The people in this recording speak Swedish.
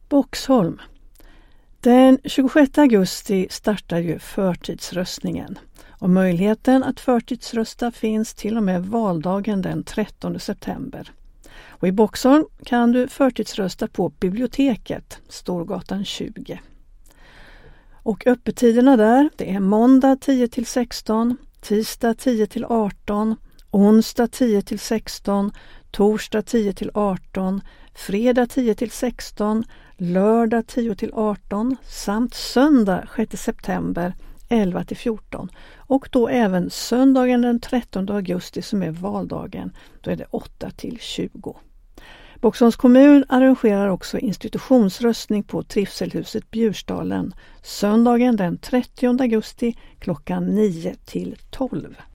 Boxholm. Den 26 augusti startar ju förtidsröstningen och möjligheten att förtidsrösta finns till och med valdagen den 13 september. Och i Boxholm kan du förtidsrösta på biblioteket, Storgatan 20. Och öppettiderna där, det är måndag 10-16, tisdag 10-18, onsdag 10-16, torsdag 10-18, fredag 10-16, lördag 10-18 samt söndag 6 september 11-14 och då även söndagen den 13 augusti som är valdagen, då är det 8-20. Boxholms kommun arrangerar också institutionsröstning på Trivselhuset Bjursdalen söndagen den 30 augusti klockan 9-12.